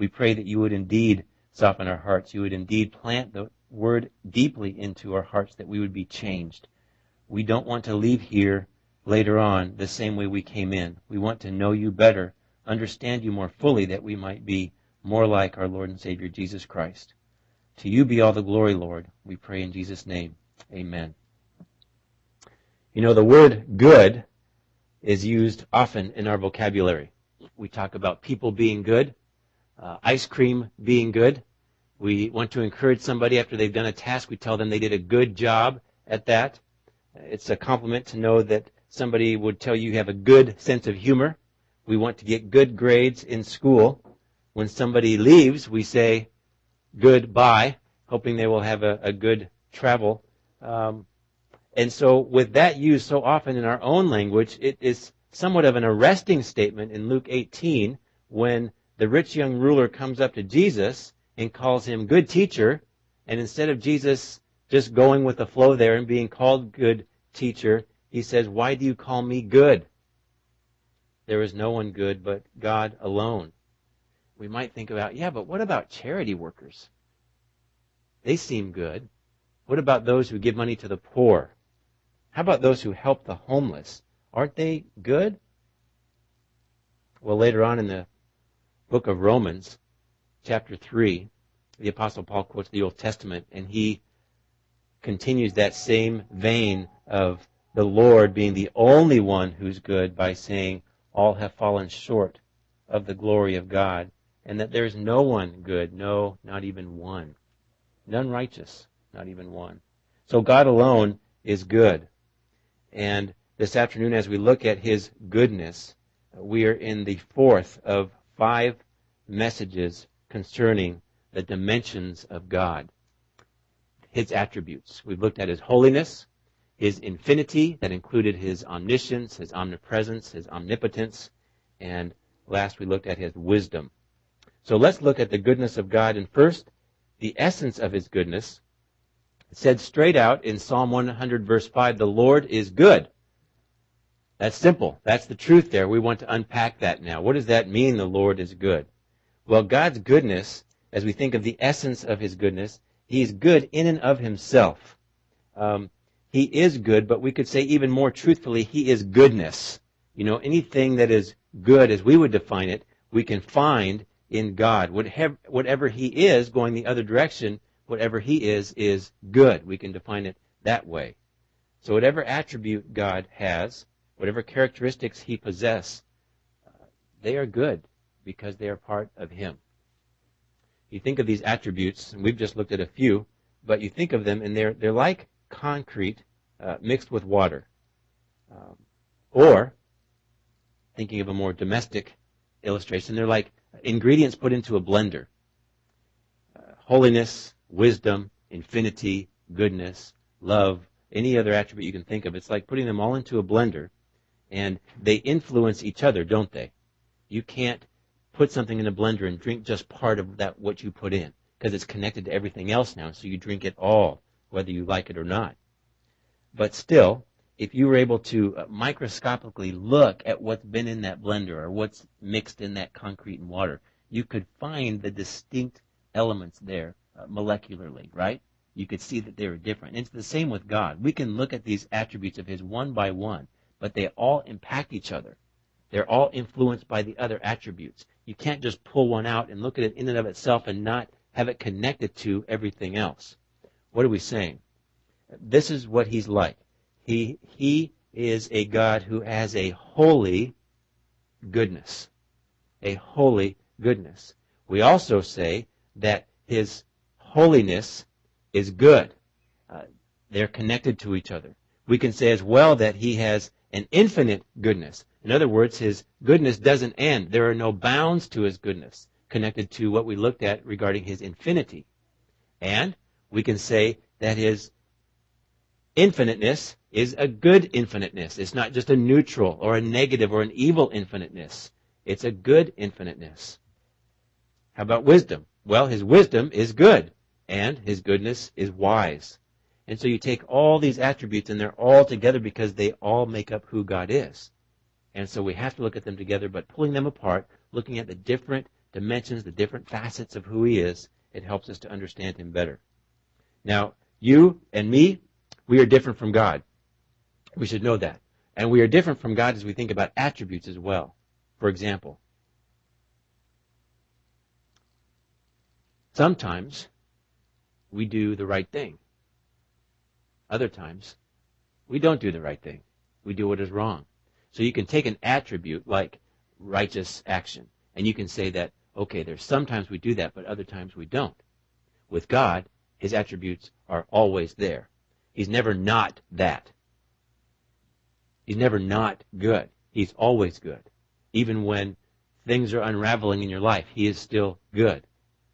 We pray that you would indeed soften our hearts. You would indeed plant the word deeply into our hearts, that we would be changed. We don't want to leave here later on the same way we came in. We want to know you better, understand you more fully, that we might be more like our Lord and Savior Jesus Christ. To you be all the glory, Lord. We pray in Jesus' name. Amen. You know, the word good is used often in our vocabulary. We talk about people being good, ice cream being good. We want to encourage somebody after they've done a task. We tell them they did a good job at that. It's a compliment to know that somebody would tell you have a good sense of humor. We want to get good grades in school. When somebody leaves, we say goodbye, hoping they will have a good travel. And so with that used so often in our own language, it is somewhat of an arresting statement in Luke 18 when the rich young ruler comes up to Jesus and calls him good teacher. And instead of Jesus just going with the flow there and being called good teacher, he says, why do you call me good? There is no one good but God alone. We might think about, yeah, but what about charity workers? They seem good. What about those who give money to the poor? How about those who help the homeless? Aren't they good? Well, later on in the book of Romans, chapter 3, the Apostle Paul quotes the Old Testament, and he continues that same vein of the Lord being the only one who's good by saying, all have fallen short of the glory of God, and that there is no one good, no, not even one. None righteous, not even one. So God alone is good. And this afternoon, as we look at His goodness, we are in the fourth of 5 messages concerning the dimensions of God, His attributes. We've looked at His holiness, His infinity, that included His omniscience, His omnipresence, His omnipotence, and last we looked at His wisdom. So let's look at the goodness of God, and first, the essence of His goodness. It said straight out in Psalm 100 verse 5, the Lord is good. That's simple. That's the truth there. We want to unpack that now. What does that mean, the Lord is good? Well, God's goodness, as we think of the essence of His goodness, He's good in and of Himself. He is good, but we could say even more truthfully, He is goodness. You know, anything that is good, as we would define it, we can find in God. Whatever He is, going the other direction, whatever He is good. We can define it that way. So whatever attribute God has, whatever characteristics He possesses, they are good because they are part of Him. You think of these attributes, and we've just looked at a few, but you think of them and they're like concrete mixed with water. Or, thinking of a more domestic illustration, they're like ingredients put into a blender. Holiness, wisdom, infinity, goodness, love, any other attribute you can think of. It's like putting them all into a blender, and they influence each other, don't they? You can't put something in a blender and drink just part of that what you put in, because it's connected to everything else now, so you drink it all, whether you like it or not. But still, if you were able to microscopically look at what's been in that blender or what's mixed in that concrete and water, you could find the distinct elements there molecularly, right? You could see that they were different. And it's the same with God. We can look at these attributes of His one by one, but they all impact each other. They're all influenced by the other attributes. You can't just pull one out and look at it in and of itself and not have it connected to everything else. What are we saying? This is what He's like. He is a God who has a holy goodness. A holy goodness. We also say that His holiness is good. They're connected to each other. We can say as well that He has an infinite goodness. In other words, His goodness doesn't end. There are no bounds to His goodness, connected to what we looked at regarding His infinity. And we can say that His infiniteness is a good infiniteness. It's not just a neutral or a negative or an evil infiniteness. It's a good infiniteness. How about wisdom? Well, His wisdom is good, and His goodness is wise. And so you take all these attributes, and they're all together because they all make up who God is. And so we have to look at them together, but pulling them apart, looking at the different dimensions, the different facets of who he is, it helps us to understand him better. Now, you and me, we are different from God. We should know that. And we are different from God as we think about attributes as well. For example, sometimes we do the right thing. Other times, we don't do the right thing. We do what is wrong. So you can take an attribute like righteous action, and you can say that, okay, there's sometimes we do that, but other times we don't. With God, his attributes are always there. He's never not that. He's never not good. He's always good. Even when things are unraveling in your life, he is still good.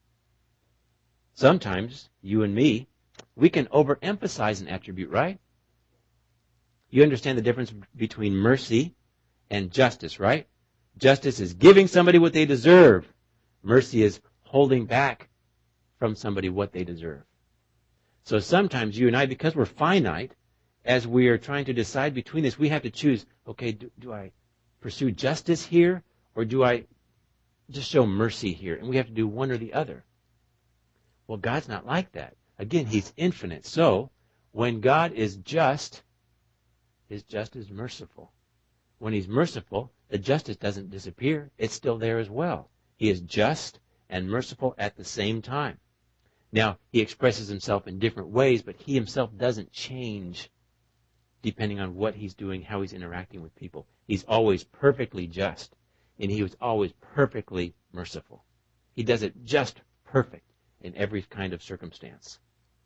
Sometimes, you and me, we can overemphasize an attribute, right? You understand the difference between mercy and justice, right? Justice is giving somebody what they deserve. Mercy is holding back from somebody what they deserve. So sometimes you and I, because we're finite, as we are trying to decide between this, we have to choose, okay, do I pursue justice here, or do I just show mercy here? And we have to do one or the other. Well, God's not like that. Again, he's infinite. So, when God is just, his justice is merciful. When he's merciful, the justice doesn't disappear. It's still there as well. He is just and merciful at the same time. Now, he expresses himself in different ways, but he himself doesn't change depending on what he's doing, how he's interacting with people. He's always perfectly just, and he was always perfectly merciful. He does it just perfect in every kind of circumstance.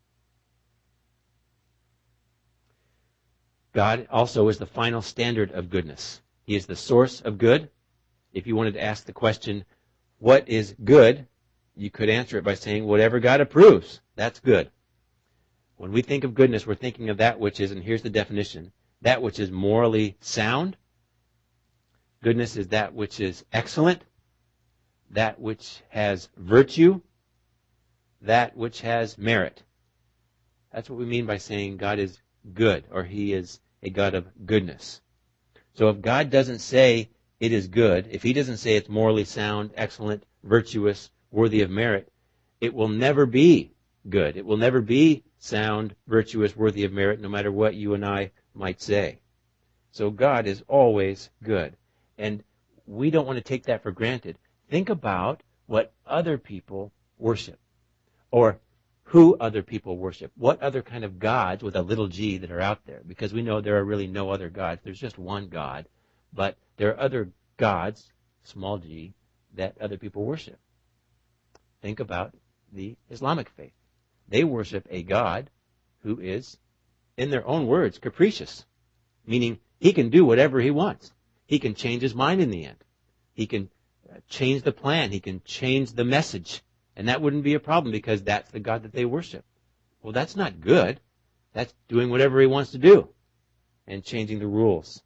God also is the final standard of goodness. He is the source of good. If you wanted to ask the question, what is good? You could answer it by saying, whatever God approves, that's good. When we think of goodness, we're thinking of that which is, and here's the definition, that which is morally sound. Goodness is that which is excellent, that which has virtue, that which has merit. That's what we mean by saying God is good, or he is a God of goodness. So if God doesn't say it is good, if he doesn't say it's morally sound, excellent, virtuous, worthy of merit, it will never be good. It will never be sound, virtuous, worthy of merit, no matter what you and I might say. So God is always good. And we don't want to take that for granted. Think about what other people worship, or who other people worship. What other kind of gods with a little g that are out there? Because we know there are really no other gods. There's just one God. But there are other gods, small g, that other people worship. Think about the Islamic faith. They worship a God who is, in their own words, capricious. Meaning, he can do whatever he wants. He can change his mind in the end. He can change the plan. He can change the message. And that wouldn't be a problem because that's the God that they worship. Well, that's not good. That's doing whatever he wants to do and changing the rules.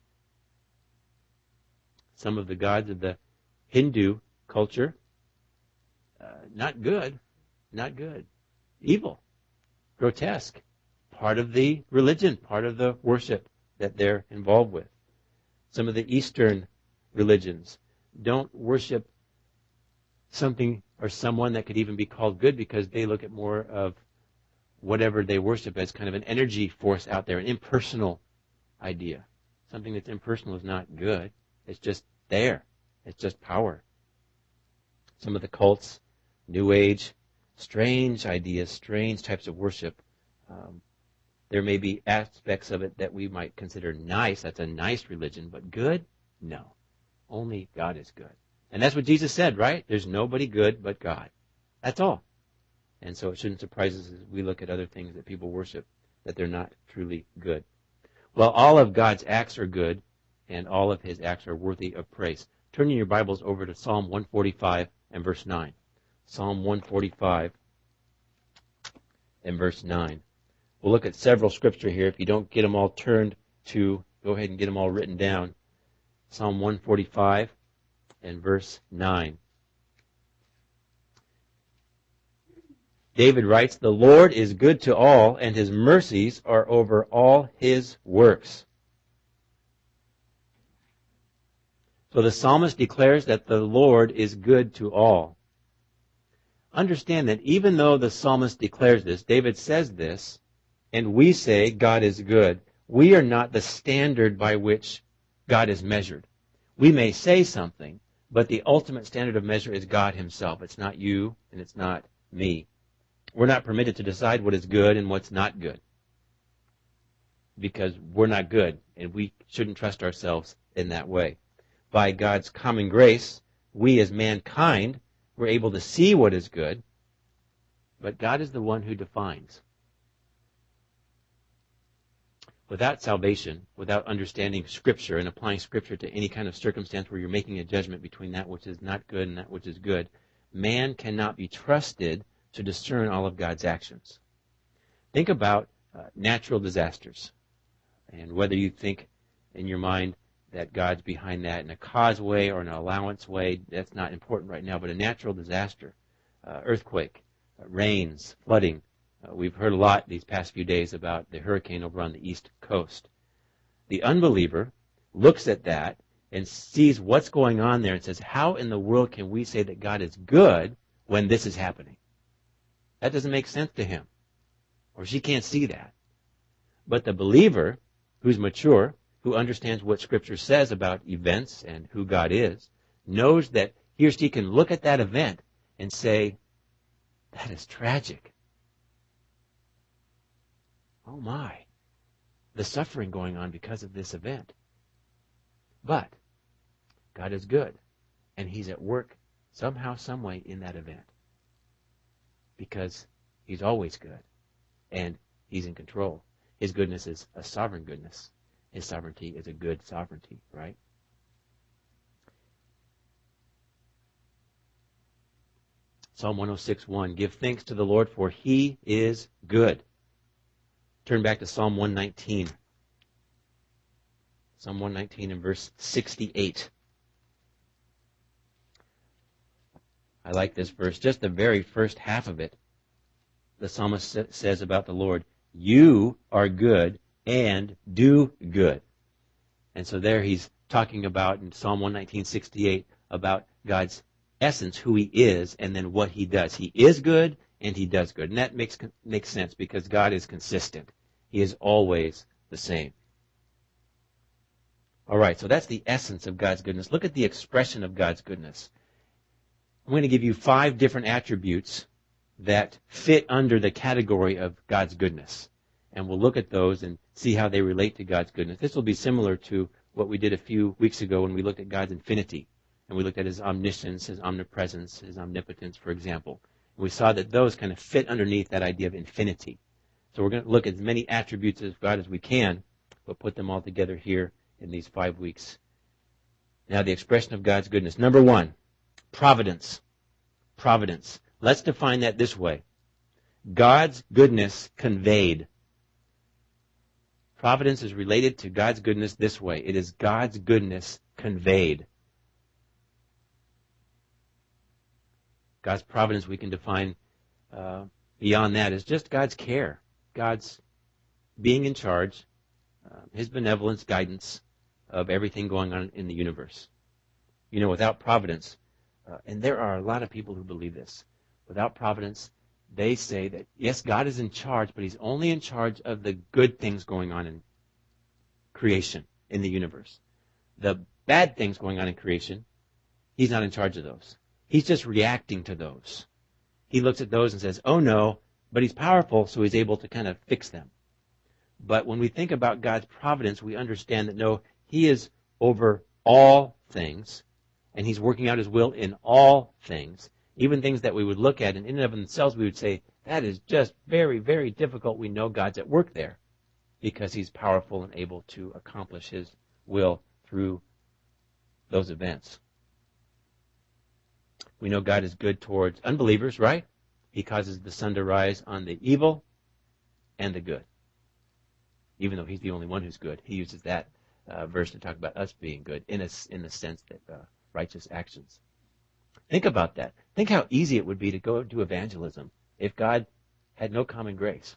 Some of the gods of the Hindu culture, not good, not good. Evil, grotesque, part of the religion, part of the worship that they're involved with. Some of the Eastern religions don't worship something or someone that could even be called good because they look at more of whatever they worship as kind of an energy force out there, an impersonal idea. Something that's impersonal is not good. It's just there. It's just power. Some of the cults, New Age, strange ideas, strange types of worship. There may be aspects of it that we might consider nice. That's a nice religion, but good? No. Only God is good. And that's what Jesus said, right? There's nobody good but God. That's all. And so it shouldn't surprise us as we look at other things that people worship, that they're not truly good. Well, all of God's acts are good, and all of his acts are worthy of praise. Turn in your Bibles over to Psalm 145 and verse 9. Psalm 145 and verse 9. We'll look at several scripture here. If you don't get them all turned to, go ahead and get them all written down. Psalm 145 and verse 9. David writes, "The Lord is good to all, and his mercies are over all his works." So the psalmist declares that the Lord is good to all. Understand that even though the psalmist declares this, David says this, and we say God is good, we are not the standard by which God is measured. We may say something, but the ultimate standard of measure is God himself. It's not you, and it's not me. We're not permitted to decide what is good and what's not good, because we're not good, and we shouldn't trust ourselves in that way. By God's common grace, we as mankind were able to see what is good, but God is the one who defines. Without salvation, without understanding Scripture and applying Scripture to any kind of circumstance where you're making a judgment between that which is not good and that which is good, man cannot be trusted to discern all of God's actions. Think about natural disasters, and whether you think in your mind that God's behind that in a cause way or an allowance way, that's not important right now, but a natural disaster, earthquake, rains, flooding. We've heard a lot these past few days about the hurricane over on the East Coast. The unbeliever looks at that and sees what's going on there and says, how in the world can we say that God is good when this is happening? That doesn't make sense to him, or she can't see that. But the believer who's mature, who understands what Scripture says about events and who God is, knows that he or she can look at that event and say, that is tragic. Oh my, the suffering going on because of this event. But God is good, and he's at work somehow, some way in that event, because he's always good, and he's in control. His goodness is a sovereign goodness. His sovereignty is a good sovereignty, right? Psalm 106:1, give thanks to the Lord, for he is good. Turn back to Psalm 119. Psalm 119 and verse 68. I like this verse, just the very first half of it. The psalmist says about the Lord, you are good and do good. And so there he's talking about in Psalm 119:68 about God's essence, who he is, and then what he does. He is good and he does good. And that makes sense because God is consistent. He is always the same. All right, so that's the essence of God's goodness. Look at the expression of God's goodness. I'm going to give you 5 different attributes that fit under the category of God's goodness. And we'll look at those and see how they relate to God's goodness. This will be similar to what we did a few weeks ago when we looked at God's infinity. And we looked at his omniscience, his omnipresence, his omnipotence, for example. And we saw that those kind of fit underneath that idea of infinity. So we're going to look at as many attributes of God as we can, but put them all together here in these 5 weeks. Now, the expression of God's goodness. Number 1, providence. Providence. Let's define that this way. God's goodness conveyed. Providence is related to God's goodness this way. It is God's goodness conveyed. God's providence we can define beyond that as just God's care, God's being in charge, his benevolence, guidance of everything going on in the universe. You know, without providence, and there are a lot of people who believe this, without providence, they say that, yes, God is in charge, but he's only in charge of the good things going on in creation, in the universe. The bad things going on in creation, he's not in charge of those. He's just reacting to those. He looks at those and says, oh no, but he's powerful, so he's able to kind of fix them. But when we think about God's providence, we understand that no, he is over all things, and he's working out his will in all things, even things that we would look at, and in and of themselves we would say, that is just very, very difficult. We know God's at work there because he's powerful and able to accomplish his will through those events. We know God is good towards unbelievers, right? He causes the sun to rise on the evil and the good. Even though he's the only one who's good, he uses that verse to talk about us being good in the sense that righteous actions. Think about that. Think how easy it would be to go do evangelism if God had no common grace.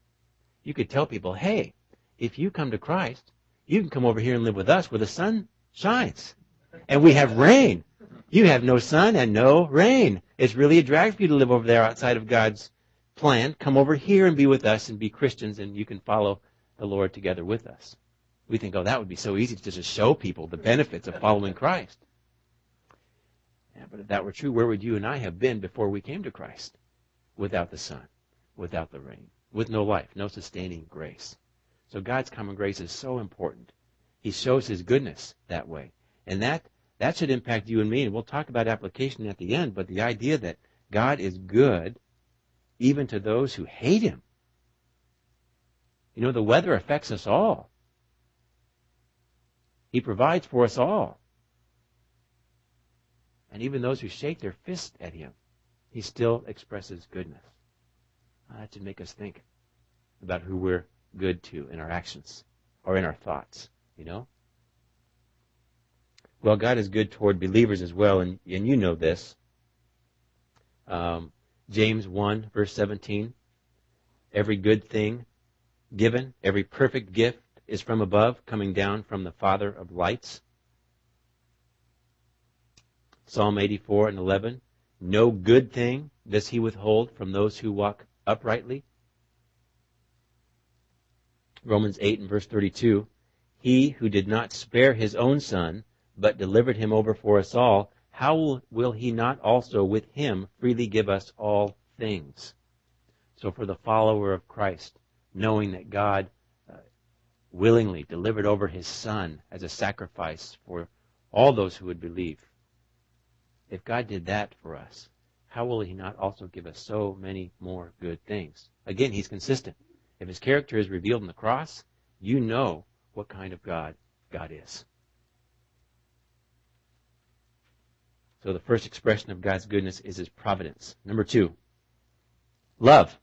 You could tell people, hey, if you come to Christ, you can come over here and live with us where the sun shines. And we have rain. You have no sun and no rain. It's really a drag for you to live over there outside of God's plan. Come over here and be with us and be Christians, and you can follow the Lord together with us. We think, oh, that would be so easy to just show people the benefits of following Christ. Yeah, but if that were true, where would you and I have been before we came to Christ? Without the sun, without the rain, with no life, no sustaining grace. So God's common grace is so important. He shows His goodness that way. And that should impact you and me. And we'll talk about application at the end, but the idea that God is good even to those who hate Him. You know, the weather affects us all. He provides for us all. And even those who shake their fist at Him, He still expresses goodness. That should make us think about who we're good to in our actions or in our thoughts, you know? Well, God is good toward believers as well, and you know this. James 1, verse 17, every good thing given, every perfect gift is from above, coming down from the Father of lights. Psalm 84 and 11, no good thing does He withhold from those who walk uprightly. Romans 8 and verse 32, He who did not spare His own Son, but delivered Him over for us all, how will He not also with Him freely give us all things? So for the follower of Christ, knowing that God willingly delivered over His Son as a sacrifice for all those who would believe, if God did that for us, how will He not also give us so many more good things? Again, He's consistent. If His character is revealed in the cross, you know what kind of God God is. So the first expression of God's goodness is His providence. Number 2, love.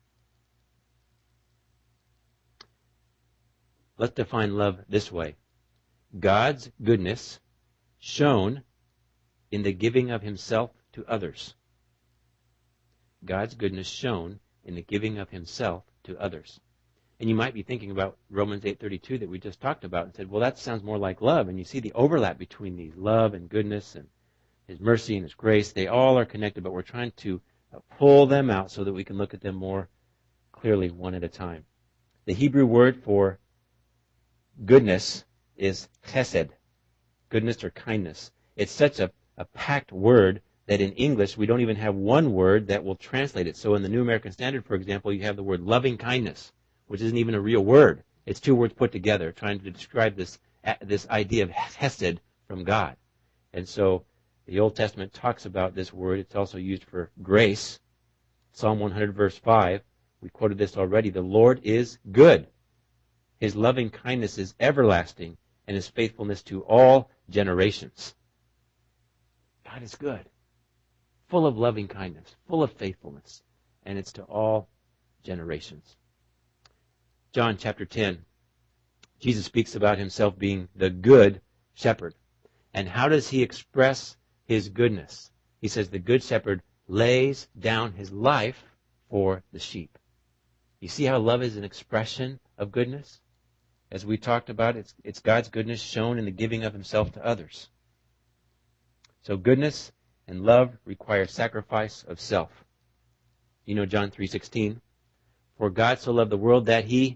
Let's define love this way. God's goodness shown in the giving of Himself to others. God's goodness shown in the giving of Himself to others. And you might be thinking about Romans 8:32 that we just talked about and said, well, that sounds more like love. And you see the overlap between these love and goodness and His mercy and His grace. They all are connected, but we're trying to pull them out so that we can look at them more clearly one at a time. The Hebrew word for goodness is chesed, goodness or kindness. It's such a packed word that in English we don't even have one word that will translate it. So in the New American Standard, for example, you have the word loving kindness, which isn't even a real word. It's two words put together trying to describe this idea of chesed from God. And so the Old Testament talks about this word. It's also used for grace. Psalm 100 verse 5, we quoted this already. The Lord is good. His loving kindness is everlasting, and His faithfulness to all generations. God is good, full of loving kindness, full of faithfulness, and it's to all generations. John chapter 10, Jesus speaks about Himself being the good shepherd. And how does He express His goodness? He says the good shepherd lays down his life for the sheep. You see how love is an expression of goodness? As we talked about, it's God's goodness shown in the giving of Himself to others. So goodness and love require sacrifice of self. You know John 3:16. For God so loved the world that He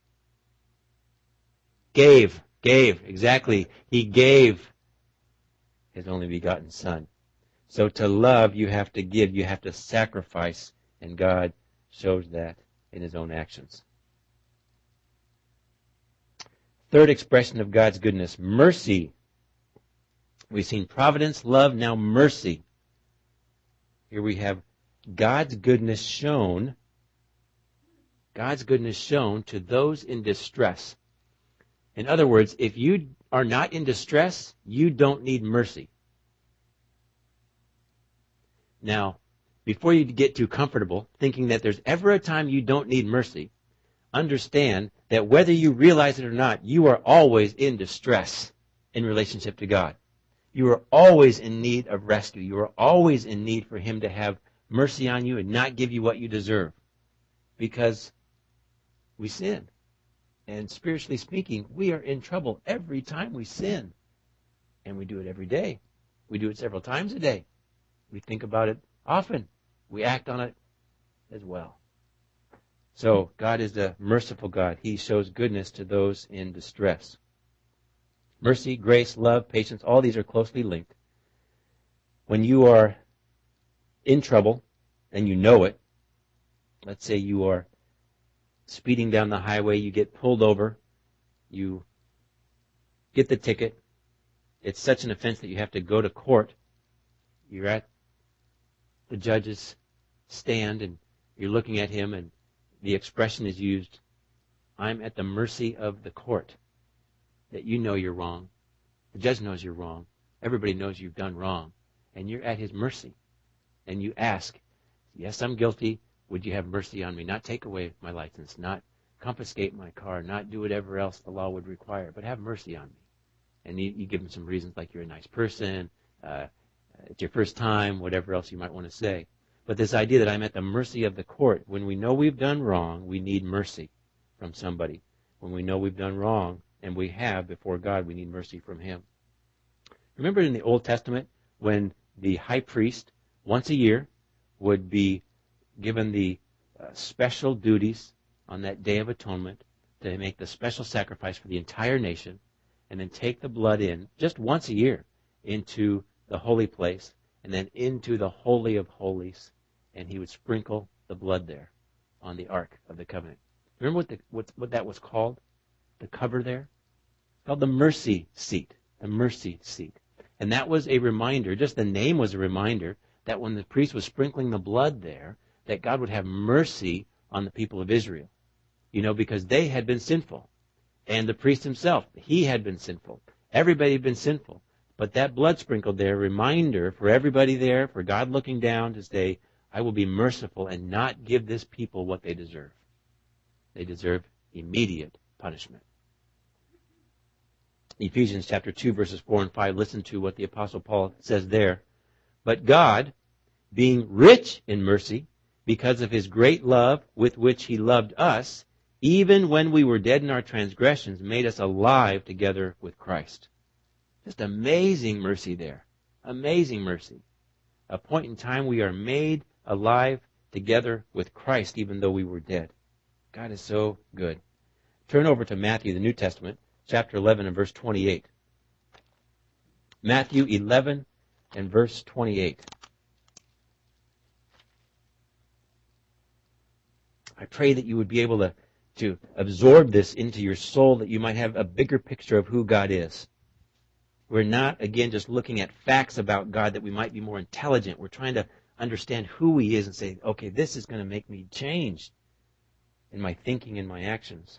gave, exactly. He gave His only begotten Son. So to love, you have to give, you have to sacrifice, and God shows that in His own actions. Third expression of God's goodness, mercy. We've seen providence, love, now mercy. Here we have God's goodness shown to those in distress. In other words, if you are not in distress, you don't need mercy. Now, before you get too comfortable thinking that there's ever a time you don't need mercy, understand that whether you realize it or not, you are always in distress in relationship to God. You are always in need of rescue. You are always in need for Him to have mercy on you and not give you what you deserve. Because we sin. And spiritually speaking, we are in trouble every time we sin. And we do it every day. We do it several times a day. We think about it often. We act on it as well. So God is a merciful God. He shows goodness to those in distress. Mercy, grace, love, patience, all these are closely linked. When you are in trouble and you know it, let's say you are speeding down the highway, you get pulled over, you get the ticket, it's such an offense that you have to go to court. You're at the judge's stand and you're looking at him and the expression is used, I'm at the mercy of the court. That you know you're wrong. The judge knows you're wrong. Everybody knows you've done wrong. And you're at his mercy. And you ask, yes, I'm guilty. Would you have mercy on me? Not take away my license, not confiscate my car, not do whatever else the law would require, but have mercy on me. And you give him some reasons like you're a nice person, it's your first time, whatever else you might want to say. But this idea that I'm at the mercy of the court, when we know we've done wrong, we need mercy from somebody. When we know we've done wrong, and we have before God, we need mercy from him. Remember in the Old Testament when the high priest once a year would be given the special duties on that Day of Atonement to make the special sacrifice for the entire nation and then take the blood in just once a year into the holy place and then into the Holy of Holies, and he would sprinkle the blood there on the Ark of the Covenant. Remember what that was called? The cover there? It's called the mercy seat. The mercy seat. And that was a reminder, just the name was a reminder, that when the priest was sprinkling the blood there, that God would have mercy on the people of Israel. You know, because they had been sinful. And the priest himself, he had been sinful. Everybody had been sinful. But that blood sprinkled there, a reminder for everybody there, for God looking down to say, I will be merciful and not give this people what they deserve. They deserve immediate punishment. Ephesians chapter 2, verses 4 and 5, listen to what the Apostle Paul says there. But God, being rich in mercy, because of his great love with which he loved us, even when we were dead in our transgressions, made us alive together with Christ. Just amazing mercy there. Amazing mercy. A point in time we are made alive together with Christ, even though we were dead. God is so good. Turn over to Matthew, the New Testament, chapter 11 and verse 28. Matthew 11 and verse 28. I pray that you would be able to absorb this into your soul, that you might have a bigger picture of who God is. We're not, again, just looking at facts about God that we might be more intelligent. We're trying to understand who he is and say, okay, this is going to make me change in my thinking and my actions.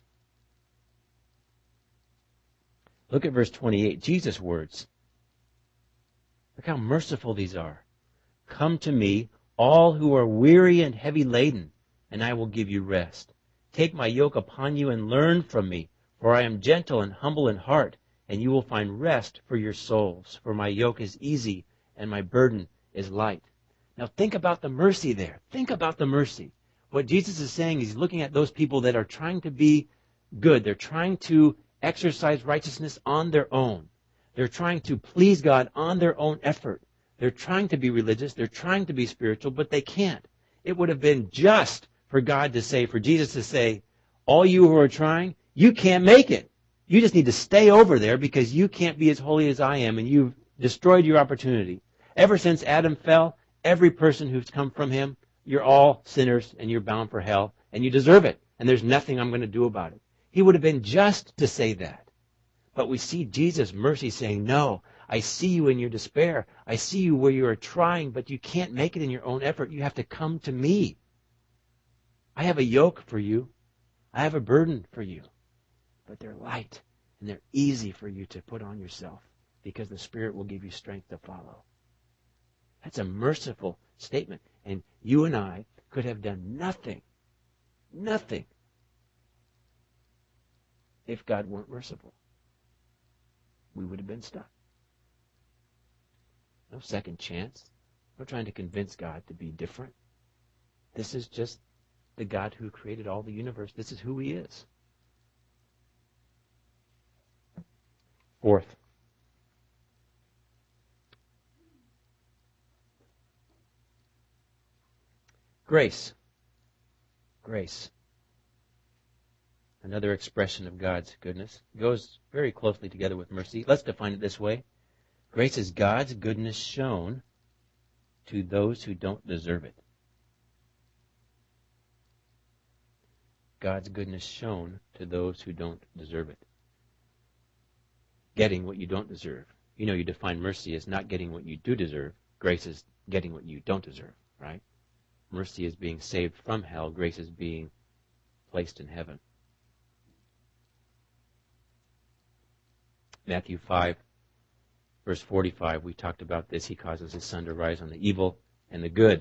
Look at verse 28, Jesus' words. Look how merciful these are. Come to me, all who are weary and heavy laden, and I will give you rest. Take my yoke upon you and learn from me, for I am gentle and humble in heart, and you will find rest for your souls. For my yoke is easy and my burden is light. Now think about the mercy there. Think about the mercy. What Jesus is saying is he's looking at those people that are trying to be good. They're trying to exercise righteousness on their own. They're trying to please God on their own effort. They're trying to be religious. They're trying to be spiritual, but they can't. It would have been just for God to say, for Jesus to say, all you who are trying, you can't make it. You just need to stay over there because you can't be as holy as I am and you've destroyed your opportunity. Ever since Adam fell, every person who's come from him, you're all sinners and you're bound for hell and you deserve it. And there's nothing I'm going to do about it. He would have been just to say that. But we see Jesus' mercy saying, no, I see you in your despair. I see you where you are trying, but you can't make it in your own effort. You have to come to me. I have a yoke for you. I have a burden for you. But they're light and they're easy for you to put on yourself because the Spirit will give you strength to follow. That's a merciful statement. And you and I could have done nothing if God weren't merciful. We would have been stuck. No second chance. We're trying to convince God to be different. This is just the God who created all the universe. This is who he is. Fourth, Grace. Grace. Another expression of God's goodness. It goes very closely together with mercy. Let's define it this way. Grace is God's goodness shown to those who don't deserve it. God's goodness shown to those who don't deserve it. Getting what you don't deserve. You know, you define mercy as not getting what you do deserve. Grace is getting what you don't deserve, right? Mercy is being saved from hell. Grace is being placed in heaven. Matthew 5, verse 45, we talked about this. He causes his sun to rise on the evil and the good.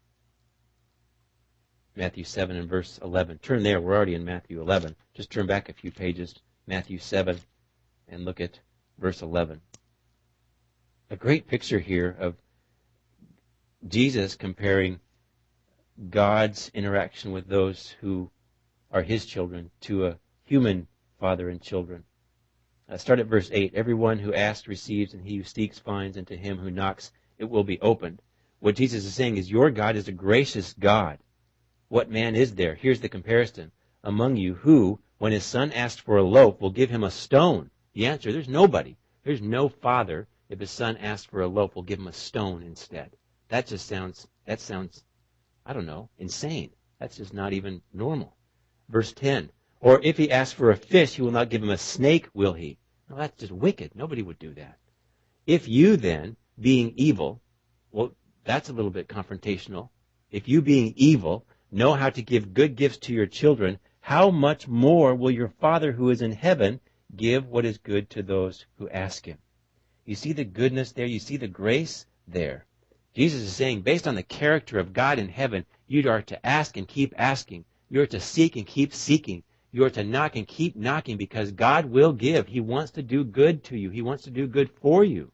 Matthew 7 and verse 11. Turn there. We're already in Matthew 11. Just turn back a few pages. Matthew 7 and look at verse 11. A great picture here of Jesus comparing God's interaction with those who are his children to a human father and children. Start at verse 8. Everyone who asks receives, and he who seeks finds, and to him who knocks it will be opened. What Jesus is saying is your God is a gracious God. What man is there? Here's the comparison. Among you who, when his son asks for a loaf, will give him a stone? The answer, there's nobody. There's no father, if his son asks for a loaf, will give him a stone instead. That sounds, I don't know, insane. That's just not even normal. Verse 10. Or if he asks for a fish, he will not give him a snake, will he? No, that's just wicked. Nobody would do that. If you then, being evil, well, that's a little bit confrontational. If you, being evil, know how to give good gifts to your children, how much more will your Father who is in heaven give what is good to those who ask him? You see the goodness there? You see the grace there? Jesus is saying, based on the character of God in heaven, you are to ask and keep asking. You are to seek and keep seeking. You are to knock and keep knocking because God will give. He wants to do good to you. He wants to do good for you.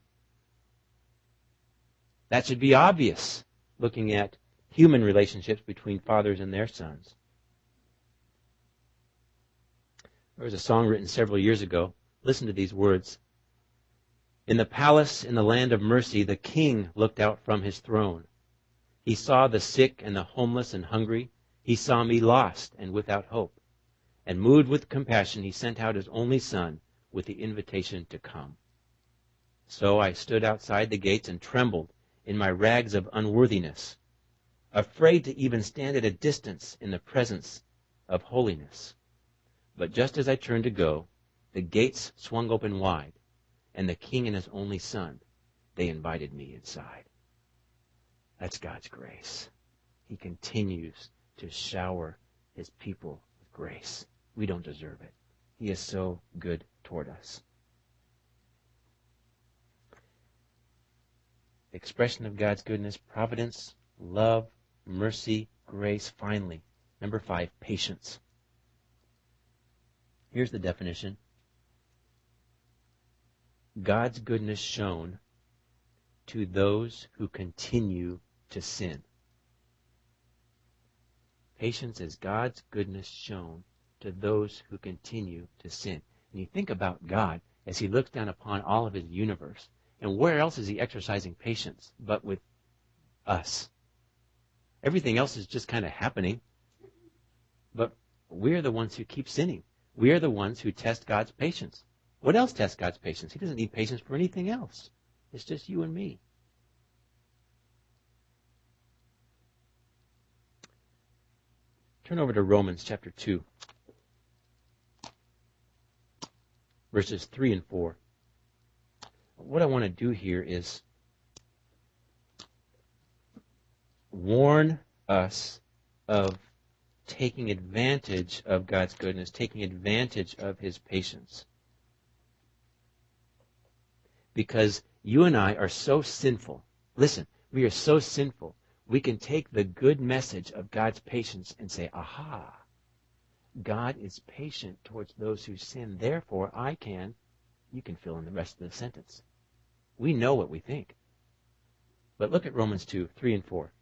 That should be obvious looking at human relationships between fathers and their sons. There was a song written several years ago. Listen to these words. In the palace in the land of mercy, the king looked out from his throne. He saw the sick and the homeless and hungry. He saw me lost and without hope. And moved with compassion, he sent out his only son with the invitation to come. So I stood outside the gates and trembled in my rags of unworthiness, afraid to even stand at a distance in the presence of holiness. But just as I turned to go, the gates swung open wide, and the king and his only son, they invited me inside. That's God's grace. He continues to shower his people with grace. We don't deserve it. He is so good toward us. Expression of God's goodness, providence, love, mercy, grace. Finally, number 5, patience. Here's the definition. God's goodness shown to those who continue to sin. Patience is God's goodness shown to those who continue to sin. And you think about God as he looks down upon all of his universe. And where else is he exercising patience but with us? Everything else is just kind of happening. But we're the ones who keep sinning. We are the ones who test God's patience. What else tests God's patience? He doesn't need patience for anything else. It's just you and me. Turn over to Romans chapter 2. Verses 3 and 4. What I want to do here is warn us of taking advantage of God's goodness, taking advantage of his patience. Because you and I are so sinful. Listen, we are so sinful. We can take the good message of God's patience and say, aha, God is patient towards those who sin. Therefore, you can fill in the rest of the sentence. We know what we think. But look at Romans 2, 3 and 4.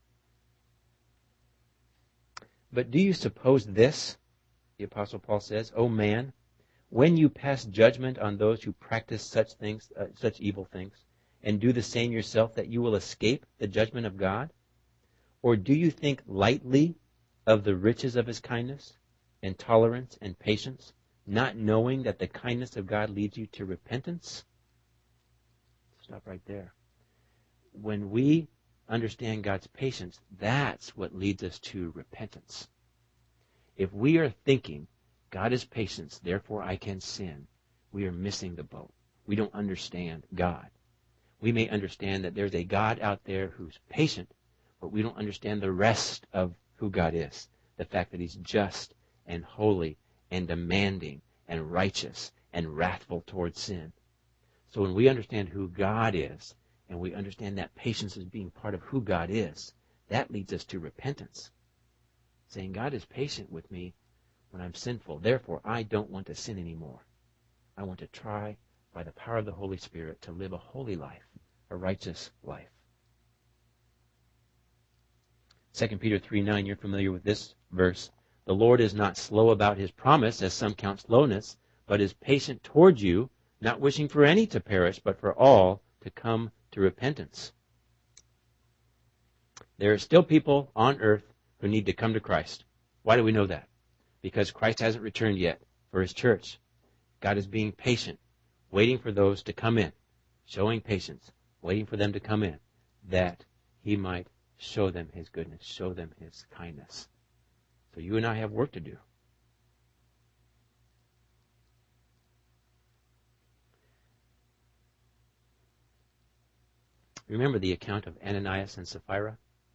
But do you suppose this, the Apostle Paul says, O man, when you pass judgment on those who practice such things, such evil things, and do the same yourself, that you will escape the judgment of God? Or do you think lightly of the riches of his kindness and tolerance and patience, not knowing that the kindness of God leads you to repentance? Stop right there. When we understand God's patience, that's what leads us to repentance. If we are thinking, God is patient, therefore I can sin, we are missing the boat. We don't understand God. We may understand that there's a God out there who's patient, but we don't understand the rest of who God is. The fact that he's just and holy and demanding and righteous and wrathful towards sin. So when we understand who God is, and we understand that patience as being part of who God is, that leads us to repentance. Saying, God is patient with me when I'm sinful. Therefore, I don't want to sin anymore. I want to try, by the power of the Holy Spirit, to live a holy life, a righteous life. 2 Peter 3:9, you're familiar with this verse. The Lord is not slow about his promise, as some count slowness, but is patient toward you, not wishing for any to perish, but for all to come to repentance. There are still people on earth who need to come to Christ. Why do we know that? Because Christ hasn't returned yet for his church. God is being patient, waiting for those to come in, showing patience, waiting for them to come in, that he might show them his goodness, show them his kindness. So you and I have work to do. Remember the account of Ananias and Sapphira?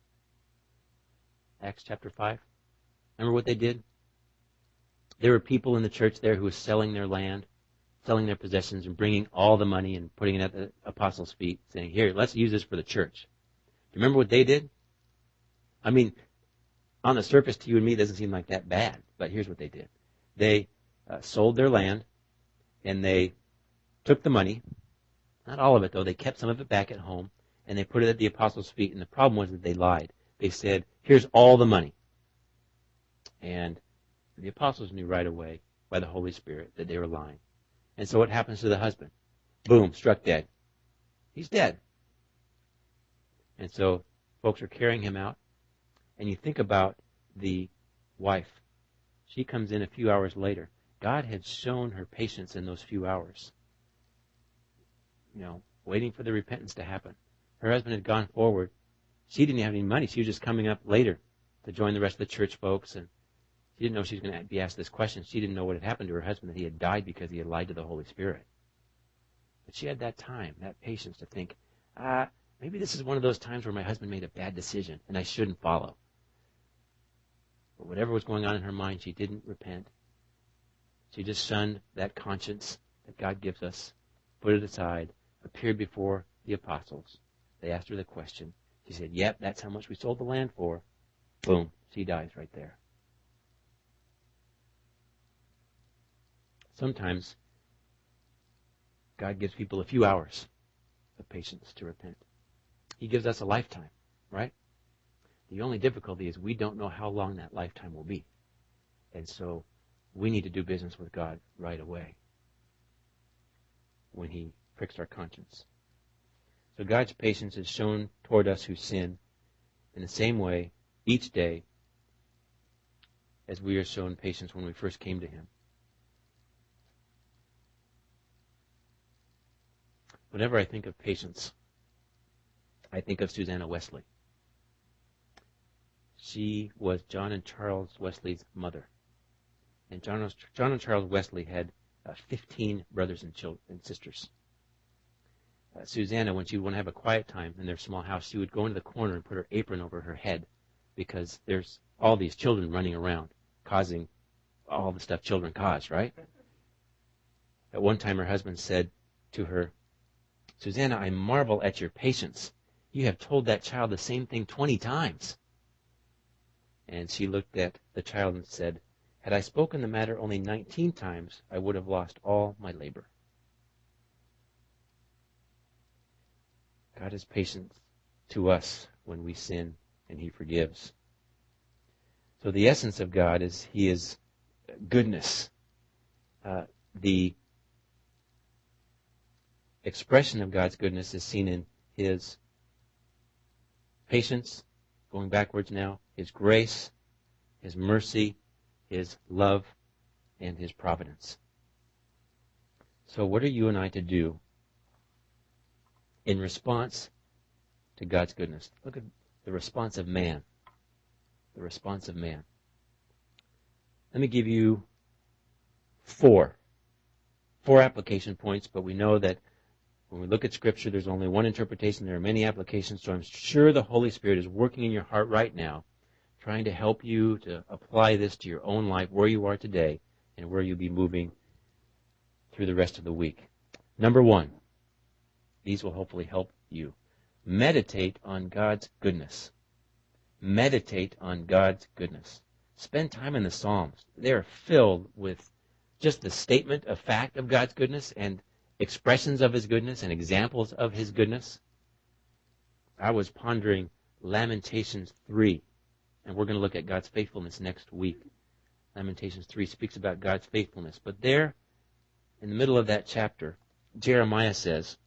Acts chapter 5. Remember what they did? There were people in the church there who were selling their land, selling their possessions, and bringing all the money and putting it at the apostles' feet, saying, here, let's use this for the church. Do you remember what they did? I mean, on the surface to you and me, it doesn't seem like that bad, but here's what they did. They sold their land, and they took the money, not all of it though, they kept some of it back at home, and they put it at the apostles' feet, and the problem was that they lied. They said, here's all the money. And the apostles knew right away by the Holy Spirit that they were lying. And so what happens to the husband? Boom, struck dead. He's dead. And so folks are carrying him out. And you think about the wife. She comes in a few hours later. God had shown her patience in those few hours. Waiting for the repentance to happen. Her husband had gone forward. She didn't have any money. She was just coming up later to join the rest of the church folks. And she didn't know she was going to be asked this question. She didn't know what had happened to her husband, that he had died because he had lied to the Holy Spirit. But she had that time, that patience to think, maybe this is one of those times where my husband made a bad decision and I shouldn't follow. But whatever was going on in her mind, she didn't repent. She just shunned that conscience that God gives us, put it aside, appeared before the apostles. They asked her the question. She said, yep, that's how much we sold the land for. Boom, she dies right there. Sometimes God gives people a few hours of patience to repent. He gives us a lifetime, right? The only difficulty is we don't know how long that lifetime will be. And so we need to do business with God right away when he pricks our conscience. So God's patience is shown toward us who sin in the same way each day as we are shown patience when we first came to him. Whenever I think of patience, I think of Susanna Wesley. She was John and Charles Wesley's mother. And John and Charles Wesley had 15 brothers and sisters. Susanna, when she would want to have a quiet time in their small house, she would go into the corner and put her apron over her head because there's all these children running around causing all the stuff children cause, right? At one time, her husband said to her, Susanna, I marvel at your patience. You have told that child the same thing 20 times. And she looked at the child and said, had I spoken the matter only 19 times, I would have lost all my labor. God is patient to us when we sin, and he forgives. So the essence of God is he is goodness. The expression of God's goodness is seen in his patience going backwards now, His grace, His mercy, His love, and His providence. So what are you and I to do in response to God's goodness? Look at the response of man. The response of man. Let me give you four application points, but we know that when we look at Scripture, there's only one interpretation. There are many applications, so I'm sure the Holy Spirit is working in your heart right now, trying to help you to apply this to your own life, where you are today, and where you'll be moving through the rest of the week. Number one, these will hopefully help you. Meditate on God's goodness. Meditate on God's goodness. Spend time in the Psalms. They are filled with just the statement of fact of God's goodness and expressions of His goodness and examples of His goodness. I was pondering Lamentations 3, and we're going to look at God's faithfulness next week. Lamentations 3 speaks about God's faithfulness. But there, in the middle of that chapter, Jeremiah says,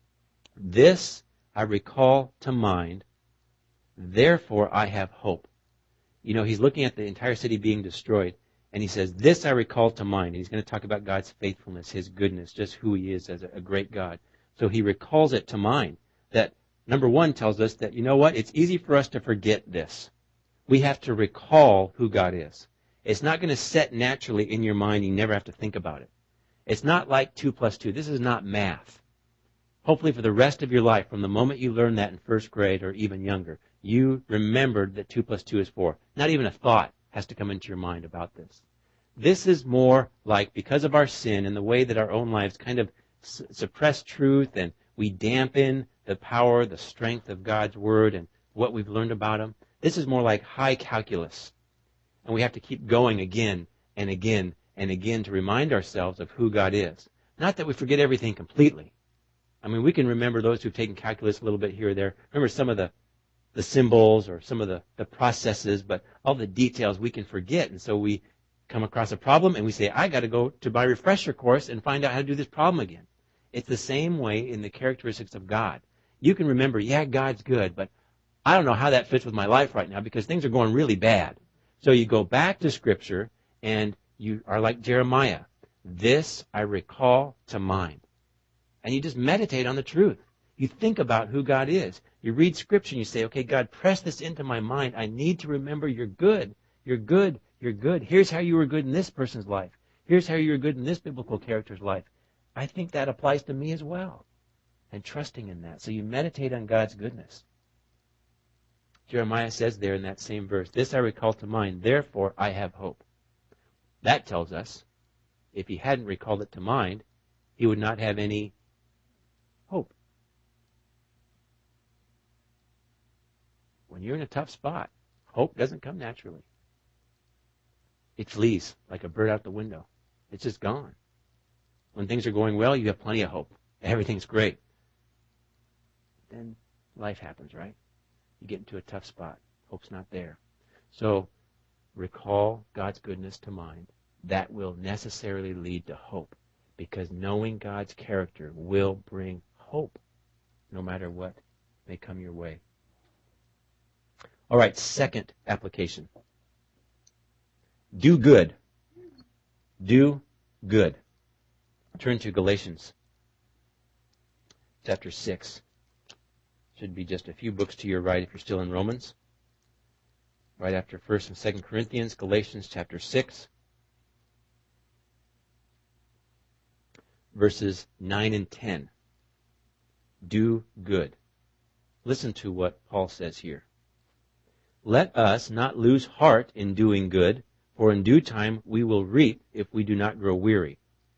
"This I recall to mind, therefore I have hope." You know, he's looking at the entire city being destroyed, and he says, "This I recall to mind." And he's going to talk about God's faithfulness, His goodness, just who He is as a great God. So he recalls it to mind. That, number one, tells us that, you know what? It's easy for us to forget this. We have to recall who God is. It's not going to set naturally in your mind. You never have to think about it. It's not like 2 plus 2. This is not math. Hopefully for the rest of your life, from the moment you learned that in first grade or even younger, you remembered that 2 plus 2 is 4. Not even a thought has to come into your mind about this. This is more like, because of our sin and the way that our own lives kind of suppress truth and we dampen the power, the strength of God's Word and what we've learned about Him, this is more like high calculus. And we have to keep going again and again and again to remind ourselves of who God is. Not that we forget everything completely. I mean, we can remember those who've taken calculus a little bit here or there. Remember some of the symbols or some of the processes, but all the details we can forget. And so we come across a problem and we say, I got to go to my refresher course and find out how to do this problem again. It's the same way in the characteristics of God. You can remember, yeah, God's good, but I don't know how that fits with my life right now because things are going really bad. So you go back to Scripture and you are like Jeremiah. This I recall to mind. And you just meditate on the truth. You think about who God is. You read Scripture and you say, okay, God, press this into my mind. I need to remember you're good. You're good. You're good. Here's how you were good in this person's life. Here's how you were good in this biblical character's life. I think that applies to me as well. And trusting in that. So you meditate on God's goodness. Jeremiah says there in that same verse, this I recall to mind, therefore I have hope. That tells us, if he hadn't recalled it to mind, he would not have any hope. When you're in a tough spot, hope doesn't come naturally. It flees like a bird out the window. It's just gone. When things are going well, you have plenty of hope. Everything's great. Then life happens, right? You get into a tough spot. Hope's not there. So recall God's goodness to mind. That will necessarily lead to hope, because knowing God's character will bring hope no matter what may come your way. All right, second application. Do good. Do good. Turn to Galatians chapter 6. Should be just a few books to your right if you're still in Romans. Right after 1st and 2nd Corinthians, Galatians chapter 6, verses 9 and 10. Do good. Listen to what Paul says here. Let us not lose heart in doing good, for in due time we will reap if we do not grow weary.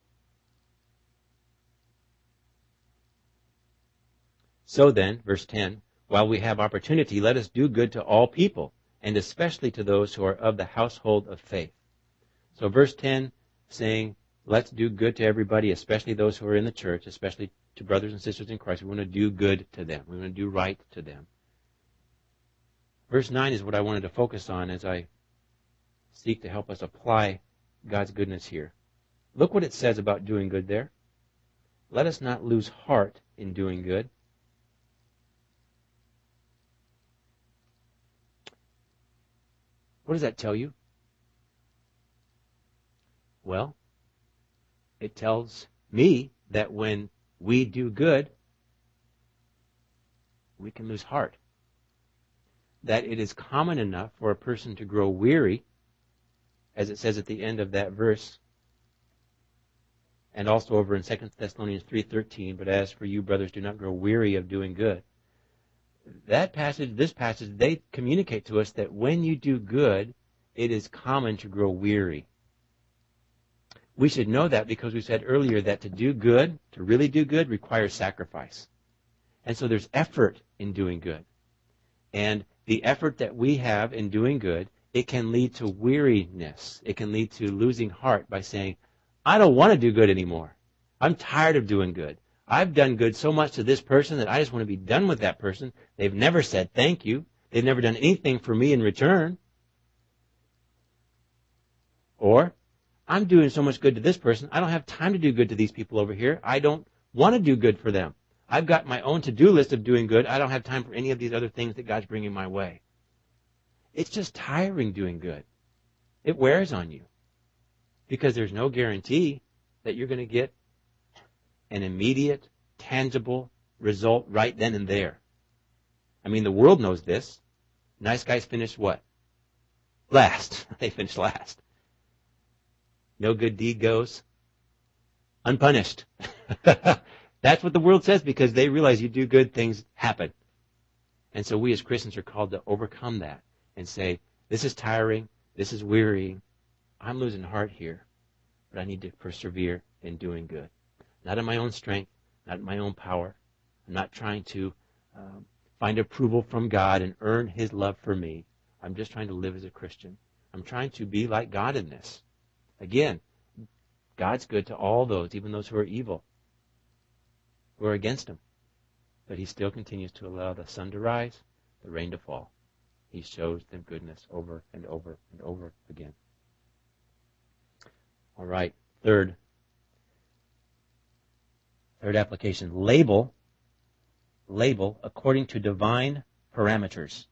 So then, verse 10, while we have opportunity, let us do good to all people, and especially to those who are of the household of faith. So verse 10 saying, let's do good to everybody, especially those who are in the church, especially to brothers and sisters in Christ. We want to do good to them. We want to do right to them. Verse 9 is what I wanted to focus on as I seek to help us apply God's goodness here. Look what it says about doing good there. Let us not lose heart in doing good. What does that tell you? Well, it tells me that when we do good, we can lose heart. That it is common enough for a person to grow weary, as it says at the end of that verse, and also over in 2 Thessalonians 3:13, but as for you, brothers, do not grow weary of doing good. That passage, this passage, they communicate to us that when you do good, it is common to grow weary. We should know that because we said earlier that to do good, to really do good, requires sacrifice. And so there's effort in doing good. And the effort that we have in doing good, it can lead to weariness. It can lead to losing heart by saying, I don't want to do good anymore. I'm tired of doing good. I've done good so much to this person that I just want to be done with that person. They've never said thank you. They've never done anything for me in return. Or, I'm doing so much good to this person, I don't have time to do good to these people over here. I don't want to do good for them. I've got my own to-do list of doing good. I don't have time for any of these other things that God's bringing my way. It's just tiring doing good. It wears on you. Because there's no guarantee that you're going to get an immediate, tangible result right then and there. I mean, the world knows this. Nice guys finish what? Last. They finish last. No good deed goes unpunished. That's what the world says because they realize you do good, things happen. And so we as Christians are called to overcome that and say, this is tiring, this is wearying, I'm losing heart here, but I need to persevere in doing good. Not in my own strength, not in my own power. I'm not trying to find approval from God and earn His love for me. I'm just trying to live as a Christian. I'm trying to be like God in this. Again, God's good to all those, even those who are evil, who are against Him. But He still continues to allow the sun to rise, the rain to fall. He shows them goodness over and over and over again. All right, third application, label according to divine parameters.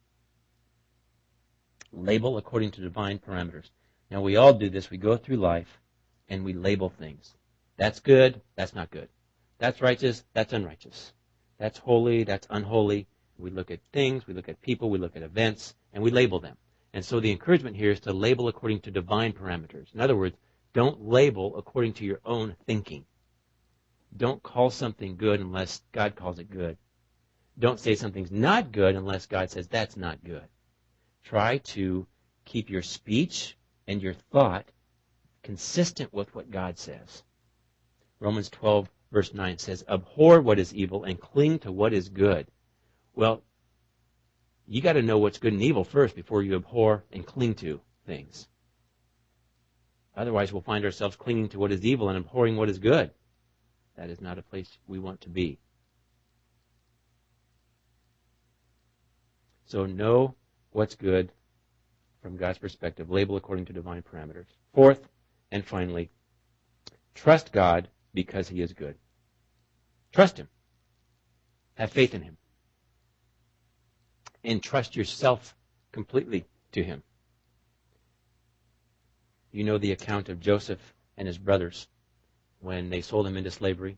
Label according to divine parameters. Now, we all do this. We go through life, and we label things. That's good. That's not good. That's righteous. That's unrighteous. That's holy. That's unholy. We look at things. We look at people. We look at events, and we label them. And so the encouragement here is to label according to divine parameters. In other words, don't label according to your own thinking. Don't call something good unless God calls it good. Don't say something's not good unless God says that's not good. Try to keep your speech and your thought consistent with what God says. Romans 12, verse 9 says, abhor what is evil and cling to what is good. Well, you got to know what's good and evil first before you abhor and cling to things. Otherwise, we'll find ourselves clinging to what is evil and abhorring what is good. That is not a place we want to be. So know what's good from God's perspective. Label according to divine parameters. Fourth, and finally, trust God because He is good. Trust Him. Have faith in Him. And trust yourself completely to Him. You know the account of Joseph and his brothers when they sold him into slavery.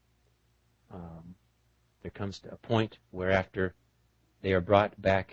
There comes to a point where after they are brought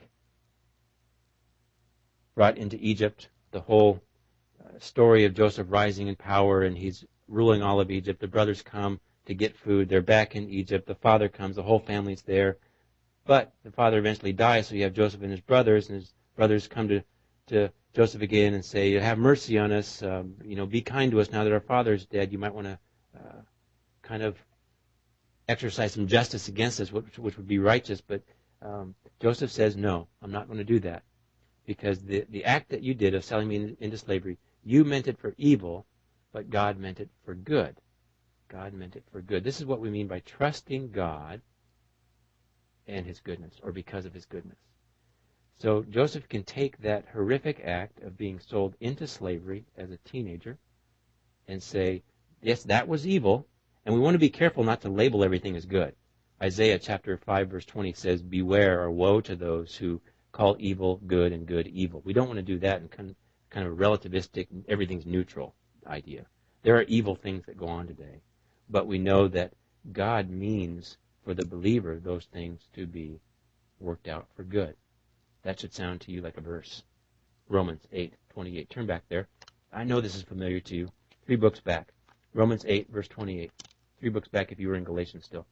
into Egypt, the whole story of Joseph rising in power and he's ruling all of Egypt. The brothers come to get food. They're back in Egypt. The father comes. The whole family's there. But the father eventually dies, so you have Joseph and his brothers come to Joseph again and say, have mercy on us, be kind to us now that our father's dead. You might want to kind of exercise some justice against us, which would be righteous. But Joseph says, no, I'm not going to do that. Because the act that you did of selling me into slavery, you meant it for evil, but God meant it for good. God meant it for good. This is what we mean by trusting God and His goodness, or because of His goodness. So Joseph can take that horrific act of being sold into slavery as a teenager and say, yes, that was evil, and we want to be careful not to label everything as good. Isaiah chapter 5, verse 20 says, beware or woe to those who call evil good and good evil. We don't want to do that and kind of relativistic, everything's neutral idea. There are evil things that go on today, but we know that God means for the believer those things to be worked out for good. That should sound to you like a verse. Romans 8:28. Turn back there. I know this is familiar to you. 3 books back. Romans 8, verse 28. 3 books back if you were in Galatians still.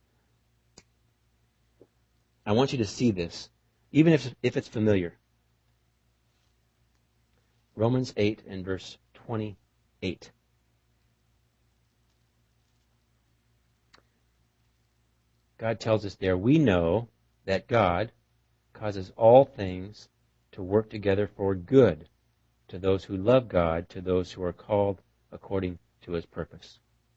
I want you to see this, even if it's familiar. Romans 8 and verse 28. God tells us there, we know that God causes all things to work together for good to those who love God, to those who are called according to his purpose.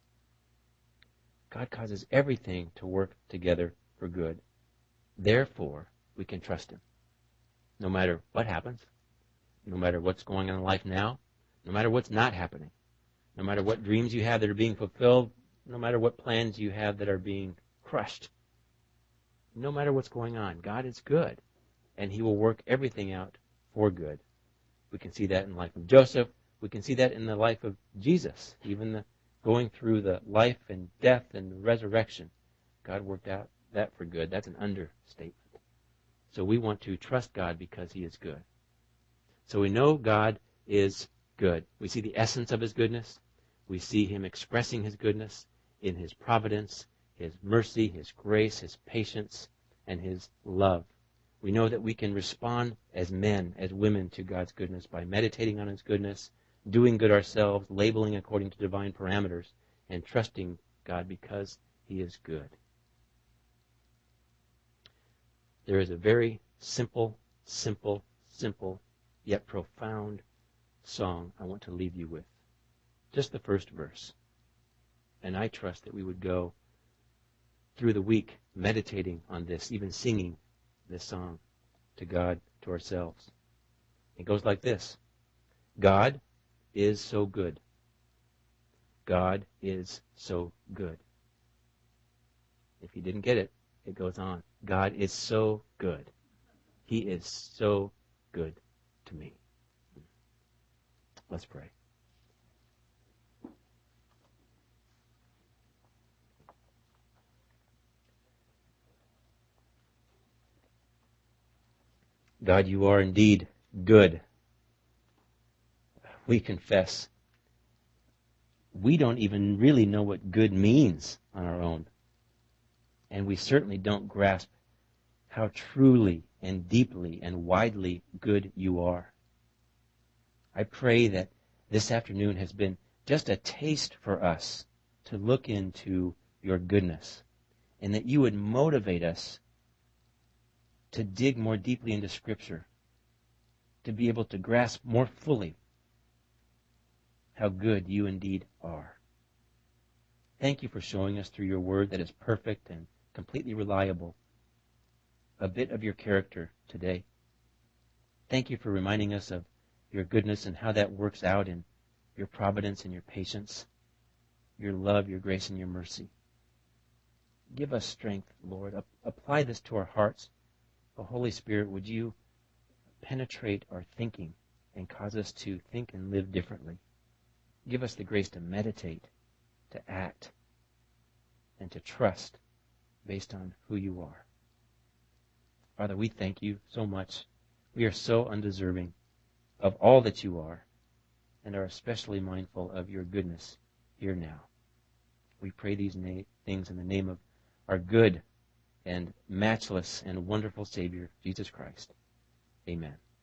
God causes everything to work together for good. Therefore, we can trust him. No matter what happens, no matter what's going on in life now, no matter what's not happening, no matter what dreams you have that are being fulfilled, no matter what plans you have that are being crushed, no matter what's going on, God is good, and he will work everything out for good. We can see that in the life of Joseph. We can see that in the life of Jesus. Even going through the life and death and resurrection, God worked out that for good. That's an understatement. So we want to trust God because he is good. So we know God is good. We see the essence of his goodness. We see him expressing his goodness in his providence, his mercy, his grace, his patience, and his love. We know that we can respond as men, as women, to God's goodness by meditating on his goodness, doing good ourselves, labeling according to divine parameters, and trusting God because he is good. There is a very simple, yet profound song I want to leave you with. Just the first verse. And I trust that we would go through the week meditating on this, even singing this song to God, to ourselves. It goes like this. God is so good. God is so good. If you didn't get it, it goes on. God is so good. He is so good to me. Let's pray. God, you are indeed good. We confess we don't even really know what good means on our own. And we certainly don't grasp how truly and deeply and widely good you are. I pray that this afternoon has been just a taste for us to look into your goodness, and that you would motivate us to dig more deeply into Scripture, to be able to grasp more fully how good you indeed are. Thank you for showing us through your word that is perfect and completely reliable a bit of your character today. Thank you for reminding us of your goodness and how that works out in your providence and your patience, your love, your grace, and your mercy. Give us strength, Lord. Apply this to our hearts. Oh, Holy Spirit, would you penetrate our thinking and cause us to think and live differently? Give us the grace to meditate, to act, and to trust based on who you are. Father, we thank you so much. We are so undeserving of all that you are and are especially mindful of your goodness here now. We pray these things in the name of our good and matchless and wonderful Savior, Jesus Christ. Amen.